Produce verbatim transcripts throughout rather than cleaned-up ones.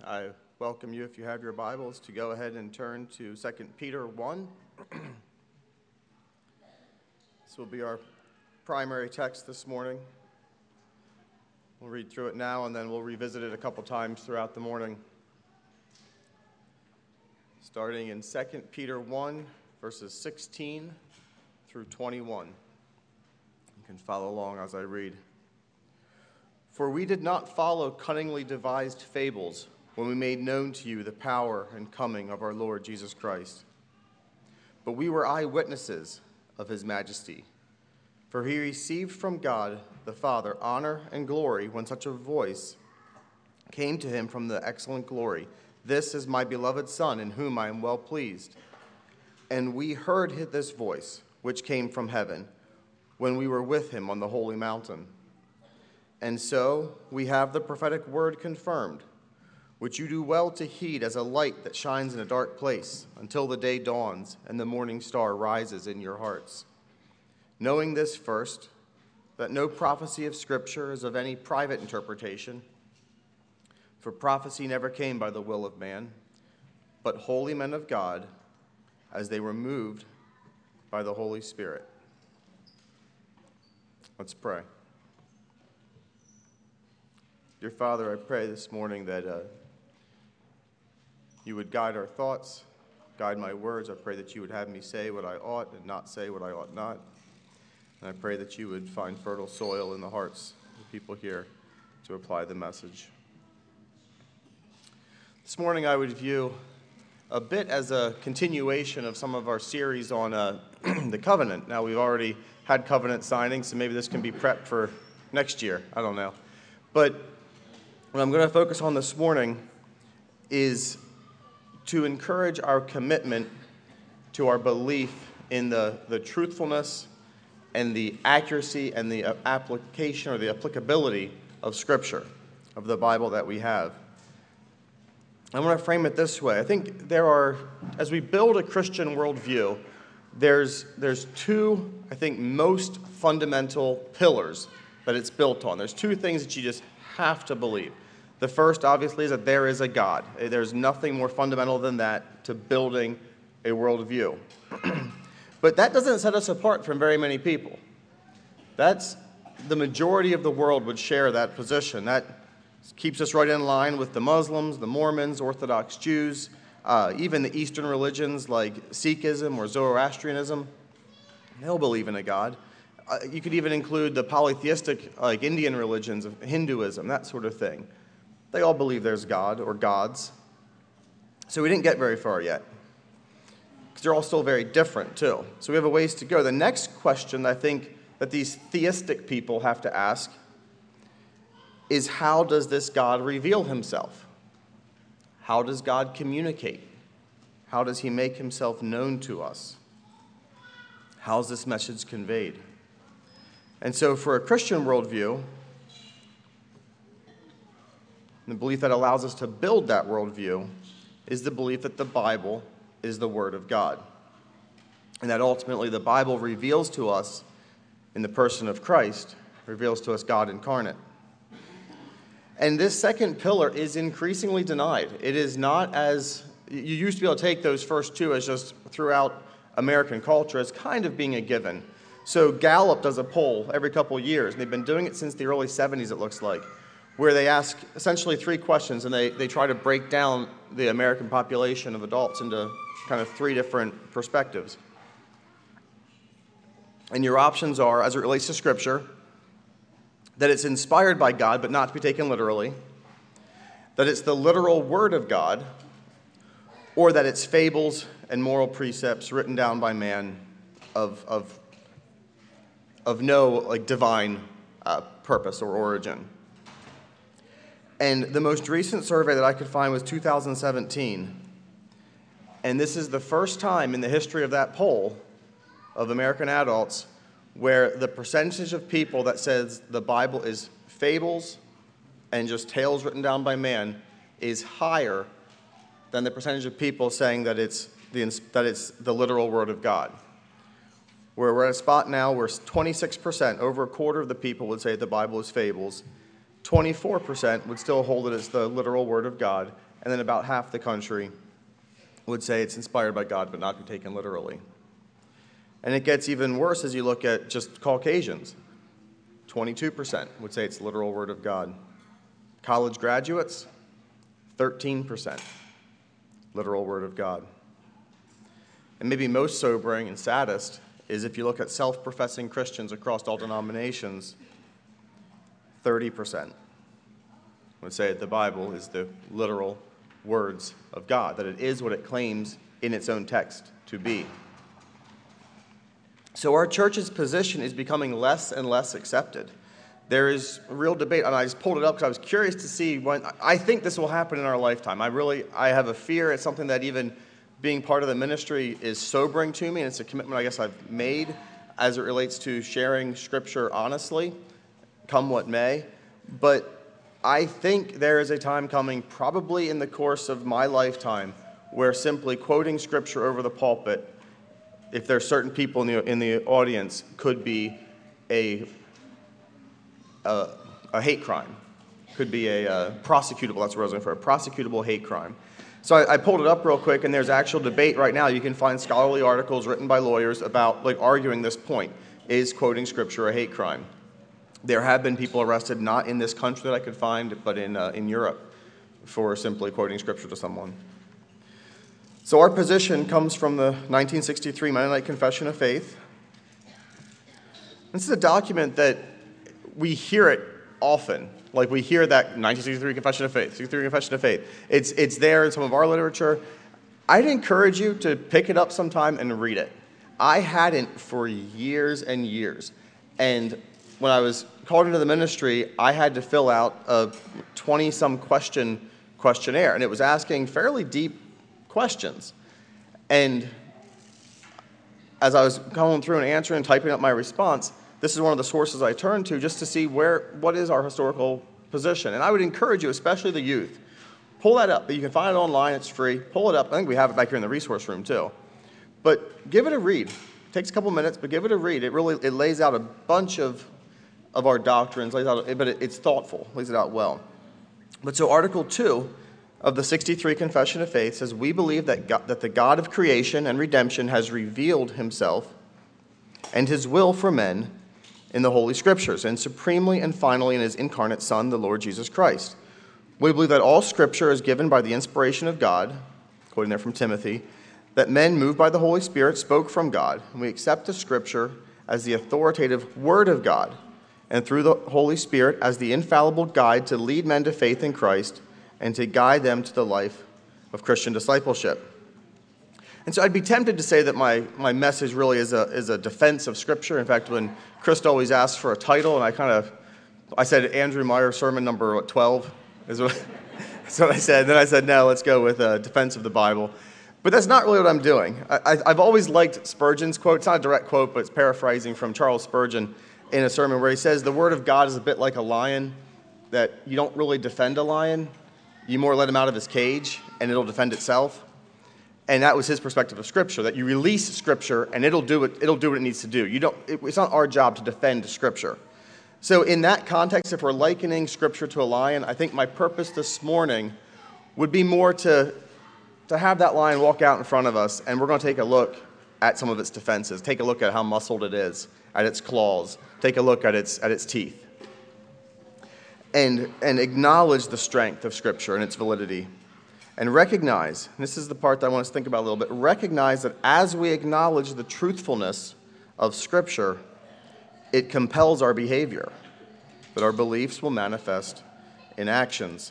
I welcome you, if you have your Bibles, to go ahead and turn to Second Peter one. This will be our primary text this morning. We'll read through it now, and then we'll revisit it a couple times throughout the morning. Starting in Second Peter one, verses sixteen through twenty-one. You can follow along as I read. For we did not follow cunningly devised fables when we made known to you the power and coming of our Lord Jesus Christ. But we were eyewitnesses of his majesty. For he received from God the Father honor and glory when such a voice came to him from the excellent glory. This is my beloved Son, in whom I am well pleased. And we heard this voice, which came from heaven, when we were with him on the holy mountain. And so we have the prophetic word confirmed, which you do well to heed as a light that shines in a dark place until the day dawns and the morning star rises in your hearts. Knowing this first, that no prophecy of Scripture is of any private interpretation, for prophecy never came by the will of man, but holy men of God, as they were moved by the Holy Spirit. Let's pray. Dear Father, I pray this morning that uh, you would guide our thoughts, guide my words. I pray that you would have me say what I ought and not say what I ought not. And I pray that you would find fertile soil in the hearts of the people here to apply the message. This morning I would view a bit as a continuation of some of our series on uh, the covenant. Now, we've already had covenant signings, so maybe this can be prepped for next year. I don't know. But what I'm going to focus on this morning is to encourage our commitment to our belief in the, the truthfulness and the accuracy and the application or the applicability of Scripture, of the Bible that we have. I want to frame it this way. I think there are, as we build a Christian worldview, there's, there's two, I think, most fundamental pillars that it's built on. There's two things that you just have to believe. The first, obviously, is that there is a God. There's nothing more fundamental than that to building a worldview. But that doesn't set us apart from very many people. That's the majority of the world would share that position. That keeps us right in line with the Muslims, the Mormons, Orthodox Jews, uh, even the Eastern religions like Sikhism or Zoroastrianism. They'll believe in a God. Uh, you could even include the polytheistic, like Indian religions of Hinduism, that sort of thing. They all believe there's God or gods. So we didn't get very far yet, because they're all still very different too. So we have a ways to go. The next question I think that these theistic people have to ask is, how does this God reveal himself? How does God communicate? How does he make himself known to us? How is this message conveyed? And so for a Christian worldview, the belief that allows us to build that worldview is the belief that the Bible is the Word of God, and that ultimately the Bible reveals to us, in the person of Christ, reveals to us God incarnate. And this second pillar is increasingly denied. It is not as, you used to be able to take those first two as just throughout American culture as kind of being a given. So Gallup does a poll every couple of years, and they've been doing it since the early seventies, it looks like, where they ask essentially three questions, and they, they try to break down the American population of adults into kind of three different perspectives. And your options are, as it relates to Scripture, that it's inspired by God but not to be taken literally, that it's the literal Word of God, or that it's fables and moral precepts written down by man of, of, of no like divine uh, purpose or origin. And the most recent survey that I could find was two thousand seventeen. And this is the first time in the history of that poll of American adults where the percentage of people that says the Bible is fables and just tales written down by man is higher than the percentage of people saying that it's the, that it's the literal Word of God. Where we're at a spot now where twenty-six percent, over a quarter of the people would say the Bible is fables, twenty-four percent would still hold it as the literal Word of God, and then about half the country would say it's inspired by God but not be taken literally. And it gets even worse as you look at just Caucasians. twenty-two percent would say it's the literal word of God. College graduates, thirteen percent literal word of God. And maybe most sobering and saddest is if you look at self-professing Christians across all denominations, thirty percent would say that the Bible is the literal words of God, that it is what it claims in its own text to be. So our church's position is becoming less and less accepted. There is real debate, and I just pulled it up because I was curious to see when. I think this will happen in our lifetime. I really, I have a fear. It's something that even being part of the ministry is sobering to me, and it's a commitment I guess I've made as it relates to sharing Scripture honestly, come what may. But I think there is a time coming, probably in the course of my lifetime, where simply quoting Scripture over the pulpit, if there are certain people in the in the audience, could be a a, a hate crime, could be a uh, prosecutable. That's what I was looking for, a prosecutable hate crime. So I, I pulled it up real quick, and there's actual debate right now. You can find scholarly articles written by lawyers about like arguing this point: is quoting Scripture a hate crime? There have been people arrested, not in this country that I could find, but in uh, in Europe, for simply quoting Scripture to someone. So our position comes from the nineteen sixty-three Mennonite Confession of Faith. This is a document that we hear it often. Like we hear that nineteen sixty-three Confession of Faith, sixty-three Confession of Faith. It's, it's there in some of our literature. I'd encourage you to pick it up sometime and read it. I hadn't for years and years. And when I was called into the ministry, I had to fill out a twenty-some question questionnaire, and it was asking fairly deep questions. And as I was going through and answering and typing up my response, this is one of the sources I turned to just to see where what is our historical position. And I would encourage you, especially the youth, pull that up. You can find it online. It's free. Pull it up. I think we have it back here in the resource room too. But give it a read. It takes a couple minutes, but give it a read. It really it lays out a bunch of of our doctrines, lays out, but it, it's thoughtful, lays it out well. But so Article two of the sixty-three Confession of Faith says, we believe that God, that the God of creation and redemption has revealed himself and his will for men in the Holy Scriptures, and supremely and finally in his incarnate Son, the Lord Jesus Christ. We believe that all Scripture is given by the inspiration of God, quoting there from Timothy, that men moved by the Holy Spirit spoke from God, and we accept the Scripture as the authoritative Word of God, and through the Holy Spirit as the infallible guide to lead men to faith in Christ and to guide them to the life of Christian discipleship. And so I'd be tempted to say that my, my message really is a, is a defense of Scripture. In fact, when Krista always asks for a title, and I kind of, I said Andrew Meyer sermon number what, twelve, is what, that's what I said. Then I said, no, let's go with a defense of the Bible. But that's not really what I'm doing. I, I, I've always liked Spurgeon's quote. It's not a direct quote, but it's paraphrasing from Charles Spurgeon in a sermon where he says, the Word of God is a bit like a lion, that you don't really defend a lion. You more let him out of his cage, and it'll defend itself. And that was his perspective of Scripture, that you release Scripture, and it'll do it, it'll do what it needs to do. You don't, it, it's not our job to defend Scripture. So in that context, if we're likening Scripture to a lion, I think my purpose this morning would be more to, to have that lion walk out in front of us, and we're going to take a look at some of its defenses, take a look at how muscled it is, at its claws, take a look at its, at its teeth, and, and acknowledge the strength of Scripture and its validity. And recognize, and this is the part that I want us to think about a little bit, recognize that as we acknowledge the truthfulness of Scripture, it compels our behavior, that our beliefs will manifest in actions.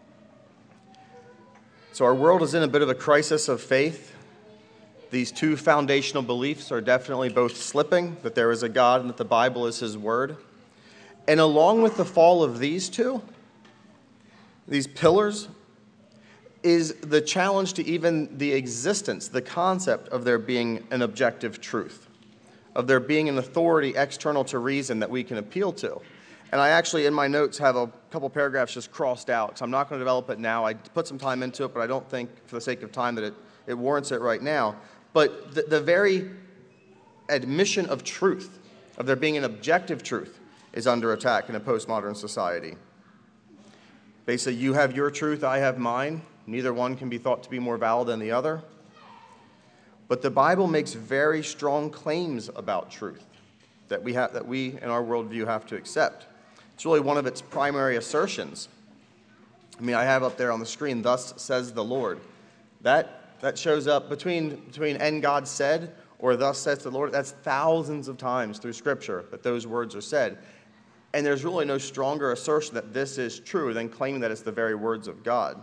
So our world is in a bit of a crisis of faith. These two foundational beliefs are definitely both slipping, that there is a God and that the Bible is His Word. And along with the fall of these two, these pillars, is the challenge to even the existence, the concept of there being an objective truth, of there being an authority external to reason that we can appeal to. And I actually, in my notes, have a couple paragraphs just crossed out, so I'm not going to develop it now. I put some time into it, but I don't think, for the sake of time, that it, it warrants it right now. But the, the very admission of truth, of there being an objective truth, is under attack in a postmodern society. Basically, you have your truth, I have mine. Neither one can be thought to be more valid than the other. But the Bible makes very strong claims about truth that we, have, that we in our worldview have to accept. It's really one of its primary assertions. I mean, I have up there on the screen, "Thus says the Lord." That, that shows up between, between "and God said" or "thus says the Lord." That's thousands of times through Scripture that those words are said. And there's really no stronger assertion that this is true than claiming that it's the very words of God.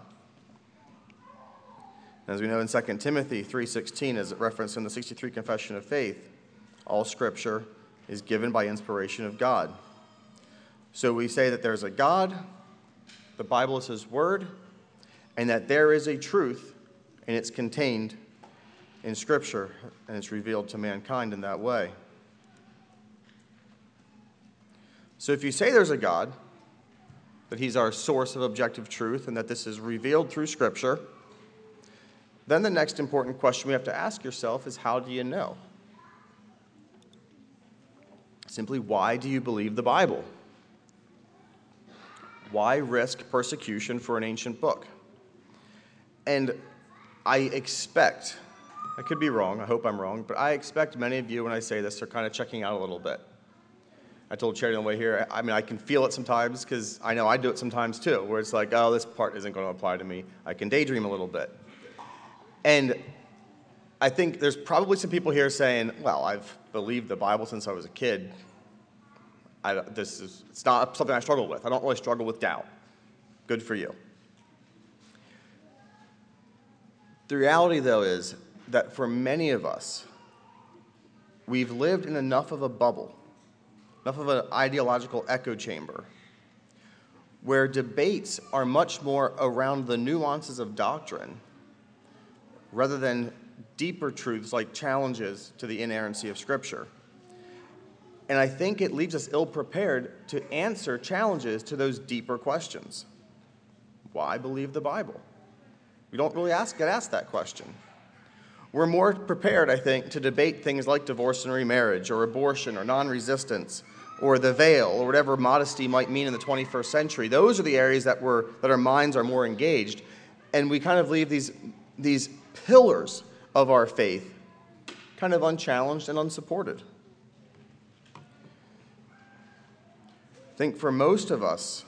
As we know in Second Timothy three sixteen, as referenced in the sixty-three Confession of Faith, all Scripture is given by inspiration of God. So we say that there's a God, the Bible is His Word, and that there is a truth, and it's contained in Scripture, and it's revealed to mankind in that way. So if you say there's a God, that He's our source of objective truth, and that this is revealed through Scripture, then the next important question we have to ask yourself is, how do you know? Simply, why do you believe the Bible? Why risk persecution for an ancient book? And I expect, I could be wrong, I hope I'm wrong, but I expect many of you, when I say this, are kind of checking out a little bit. I told Charity on the way here, I mean, I can feel it sometimes, because I know I do it sometimes too, where it's like, oh, this part isn't going to apply to me. I can daydream a little bit. And I think there's probably some people here saying, well, I've believed the Bible since I was a kid. I, this is, it's not something I struggle with. I don't really struggle with doubt. Good for you. The reality, though, is that for many of us, we've lived in enough of a bubble, enough of an ideological echo chamber, where debates are much more around the nuances of doctrine rather than deeper truths like challenges to the inerrancy of Scripture. And I think it leaves us ill-prepared to answer challenges to those deeper questions. Why believe the Bible? We don't really ask, get asked that question. We're more prepared, I think, to debate things like divorce and remarriage, or abortion, or non-resistance, or the veil, or whatever modesty might mean in the twenty-first century. Those are the areas that, we're, that our minds are more engaged. And we kind of leave these, these pillars of our faith kind of unchallenged and unsupported. I think for most of us,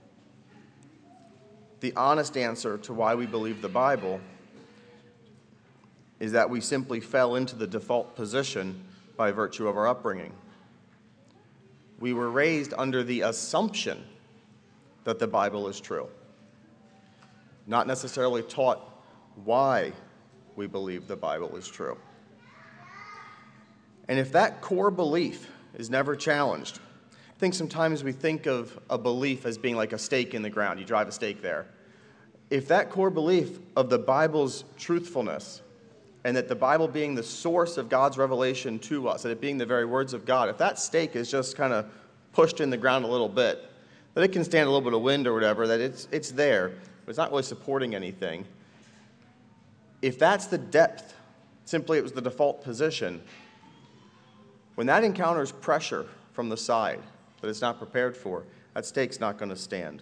the honest answer to why we believe the Bible is that we simply fell into the default position by virtue of our upbringing. We were raised under the assumption that the Bible is true, not necessarily taught why we believe the Bible is true. And if that core belief is never challenged, I think sometimes we think of a belief as being like a stake in the ground. You drive a stake there. If that core belief of the Bible's truthfulness, and that the Bible being the source of God's revelation to us, that it being the very words of God, if that stake is just kind of pushed in the ground a little bit, that it can stand a little bit of wind or whatever, that it's, it's there, but it's not really supporting anything. If that's the depth, simply it was the default position, when that encounters pressure from the side that it's not prepared for, that stake's not going to stand.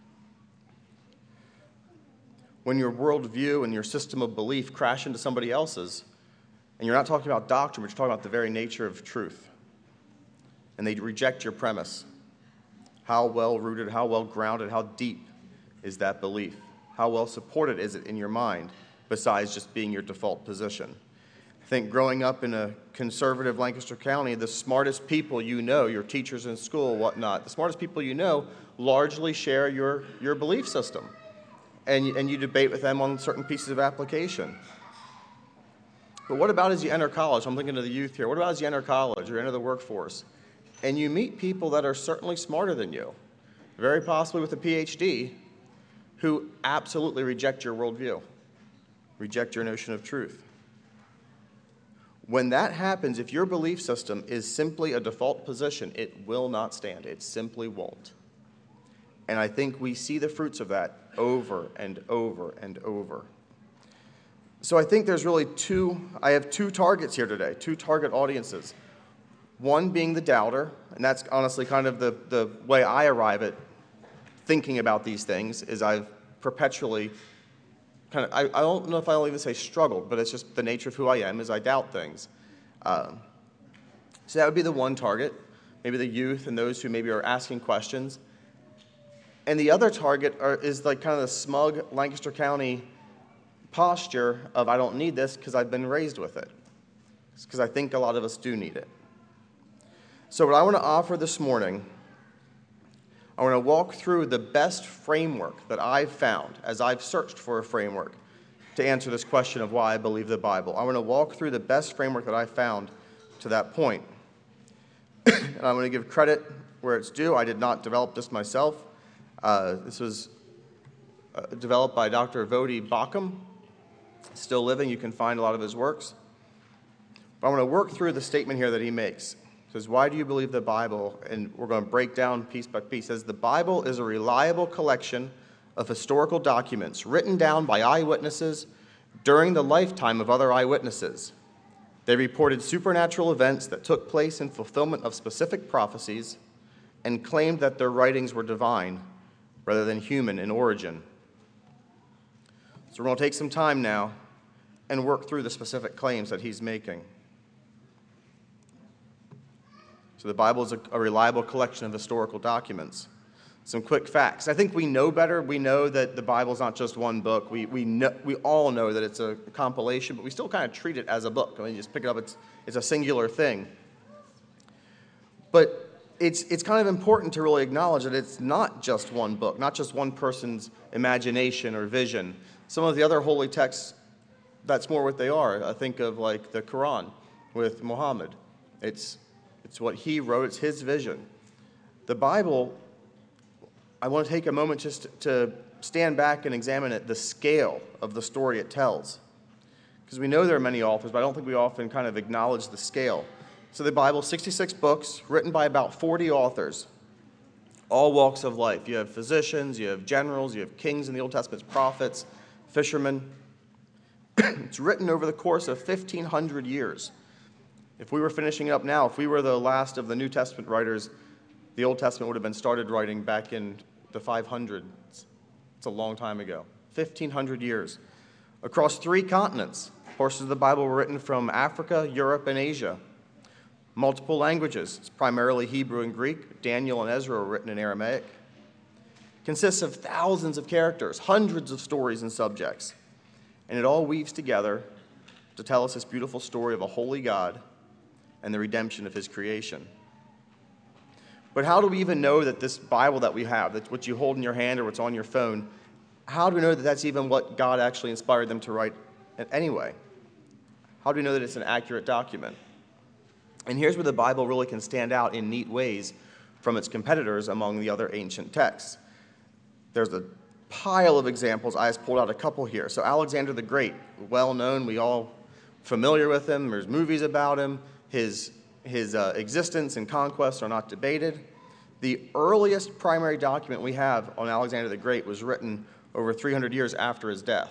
When your worldview and your system of belief crash into somebody else's, and you're not talking about doctrine, but you're talking about the very nature of truth, and they reject your premise, how well rooted, how well grounded, how deep is that belief? How well supported is it in your mind, besides just being your default position? I think growing up in a conservative Lancaster County, the smartest people you know, your teachers in school, whatnot, the smartest people you know largely share your, your belief system. And you, and you debate with them on certain pieces of application. But what about as you enter college? I'm thinking of the youth here. What about as you enter college or enter the workforce? And you meet people that are certainly smarter than you, very possibly with a P H D, who absolutely reject your worldview, reject your notion of truth. When that happens, if your belief system is simply a default position, it will not stand. It simply won't. And I think we see the fruits of that over and over and over. So I think there's really two, I have two targets here today, two target audiences. One being the doubter, and that's honestly kind of the, the way I arrive at thinking about these things, is I've perpetually kind of, I, I don't know if I'll even say struggled, but it's just the nature of who I am is I doubt things. Um, so that would be the one target, maybe the youth and those who maybe are asking questions. And the other target are, is like kind of the smug Lancaster County posture of I don't need this because I've been raised with it. Because I think a lot of us do need it. So what I want to offer this morning, I want to walk through the best framework that I've found as I've searched for a framework to answer this question of why I believe the Bible. I want to walk through the best framework that I found to that point. And I'm going to give credit where it's due. I did not develop this myself. Uh, this was uh, developed by Doctor Voddie Baucham, still living. You can find a lot of his works. But I want to work through the statement here that he makes. He says, why do you believe the Bible? And we're going to break down piece by piece. He says, the Bible is a reliable collection of historical documents written down by eyewitnesses during the lifetime of other eyewitnesses. They reported supernatural events that took place in fulfillment of specific prophecies and claimed that their writings were divine rather than human in origin. So we're going to take some time now and work through the specific claims that he's making. So the Bible is a, a reliable collection of historical documents. Some quick facts. I think we know better. We know that the Bible is not just one book. We, we, know, we all know that it's a compilation, but we still kind of treat it as a book. I mean, you just pick it up, it's, it's a singular thing. But it's, it's kind of important to really acknowledge that it's not just one book, not just one person's imagination or vision. Some of the other holy texts, that's more what they are. I think of like the Quran with Muhammad. It's, it's what he wrote. It's his vision. The Bible, I want to take a moment just to stand back and examine it, the scale of the story it tells. Because we know there are many authors, but I don't think we often kind of acknowledge the scale. So the Bible, sixty-six books, written by about forty authors, all walks of life. You have physicians, you have generals, you have kings in the Old Testament, prophets, fishermen. It's written over the course of fifteen hundred years. If we were finishing up now, if we were the last of the New Testament writers, the Old Testament would have been started writing back in the five hundreds. It's a long time ago. fifteen hundred years. Across three continents, portions of the Bible were written from Africa, Europe, and Asia. Multiple languages. It's primarily Hebrew and Greek. Daniel and Ezra were written in Aramaic. Consists of thousands of characters, hundreds of stories and subjects. And it all weaves together to tell us this beautiful story of a holy God and the redemption of his creation. But how do we even know that this Bible that we have, that's what you hold in your hand or what's on your phone, how do we know that that's even what God actually inspired them to write anyway? How do we know that it's an accurate document? And here's where the Bible really can stand out in neat ways from its competitors among the other ancient texts. There's a pile of examples. I just pulled out a couple here. So Alexander the Great, well known, we all familiar with him. There's movies about him. His, his uh, existence and conquests are not debated. The earliest primary document we have on Alexander the Great was written over three hundred years after his death.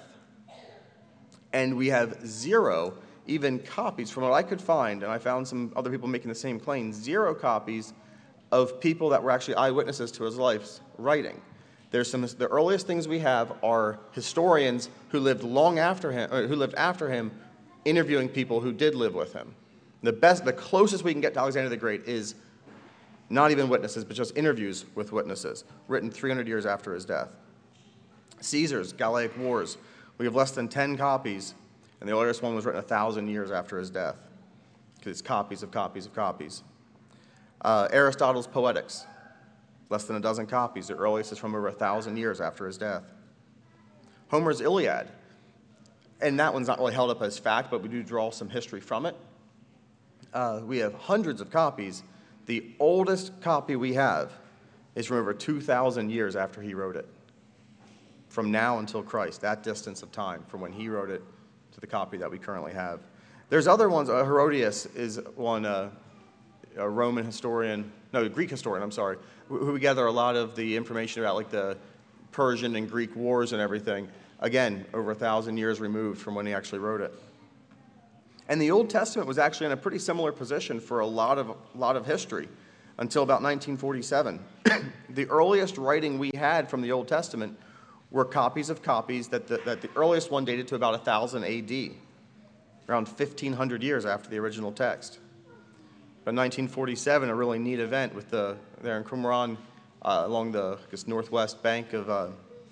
And we have zero even copies, from what I could find, and I found some other people making the same claim, zero copies of people that were actually eyewitnesses to his life's writing. There's some, the earliest things we have are historians who lived long after him, or who lived after him, interviewing people who did live with him. The best, the closest we can get to Alexander the Great is not even witnesses, but just interviews with witnesses, written three hundred years after his death. Caesar's Gallic Wars, we have less than ten copies, and the earliest one was written a thousand years after his death, because it's copies of copies of copies. Uh, Aristotle's Poetics, less than a dozen copies. The earliest is from over a thousand years after his death. Homer's Iliad, and that one's not really held up as fact, but we do draw some history from it. Uh, we have hundreds of copies. The oldest copy we have is from over two thousand years after he wrote it. From now until Christ, that distance of time from when he wrote it to the copy that we currently have. There's other ones. Uh, Herodias is one, uh, a Roman historian, no, a Greek historian, I'm sorry, who we gather a lot of the information about, like the Persian and Greek wars and everything. Again, over a thousand years removed from when he actually wrote it. And the Old Testament was actually in a pretty similar position for a lot of, lot of history until about nineteen forty-seven. The earliest writing we had from the Old Testament were copies of copies that the, that the earliest one dated to about one thousand A D, around fifteen hundred years after the original text. But in nineteen forty-seven, a really neat event with the, there in Qumran, uh, along the I guess, northwest bank of, uh,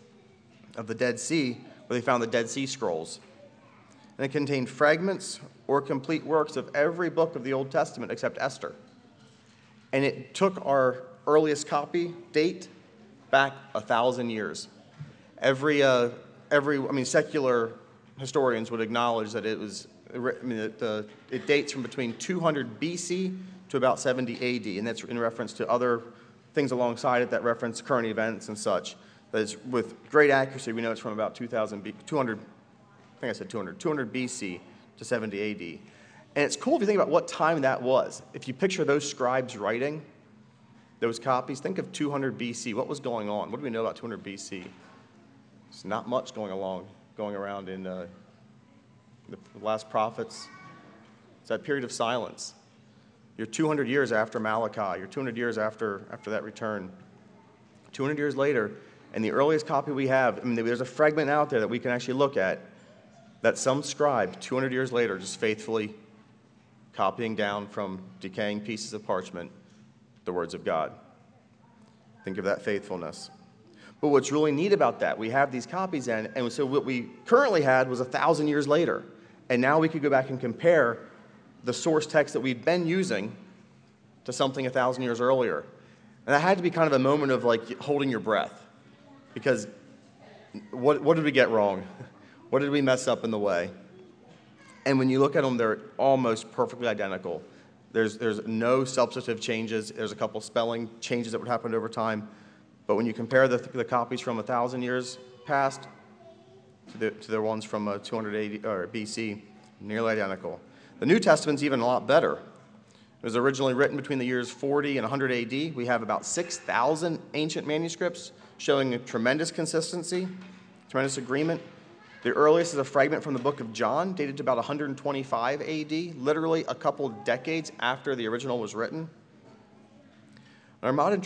of the Dead Sea, where they found the Dead Sea Scrolls. And it contained fragments or complete works of every book of the Old Testament except Esther. And it took our earliest copy date back a thousand years. Every, uh, every, I mean, secular historians would acknowledge that it was, I mean, it, uh, it dates from between two hundred B C to about seventy A D, and that's in reference to other things alongside it that reference current events and such. That is, with great accuracy, we know it's from about two thousand, two hundred, I think I said two hundred, two hundred B C to seventy A D. And it's cool if you think about what time that was. If you picture those scribes writing those copies, think of two hundred B C. What was going on? What do we know about two hundred B C? There's not much going along, going around in uh, the last prophets. It's that period of silence. You're two hundred years after Malachi. You're two hundred years after, after that return. two hundred years later, and the earliest copy we have, I mean, there's a fragment out there that we can actually look at that some scribe two hundred years later just faithfully copying down from decaying pieces of parchment the words of God. Think of that faithfulness. But what's really neat about that, we have these copies in, and so what we currently had was a thousand years later. And now we could go back and compare the source text that we'd been using to something a thousand years earlier. And that had to be kind of a moment of like holding your breath. Because what, what did we get wrong? What did we mess up in the way? And when you look at them, they're almost perfectly identical. There's, there's no substantive changes. There's a couple spelling changes that would happen over time. But when you compare the, the copies from one thousand years past to the, to the ones from uh, two hundred A D, or B C, nearly identical. The New Testament's even a lot better. It was originally written between the years forty and one hundred A D. We have about six thousand ancient manuscripts showing a tremendous consistency, tremendous agreement. The earliest is a fragment from the book of John, dated to about one hundred twenty-five A D, literally a couple decades after the original was written. Our modern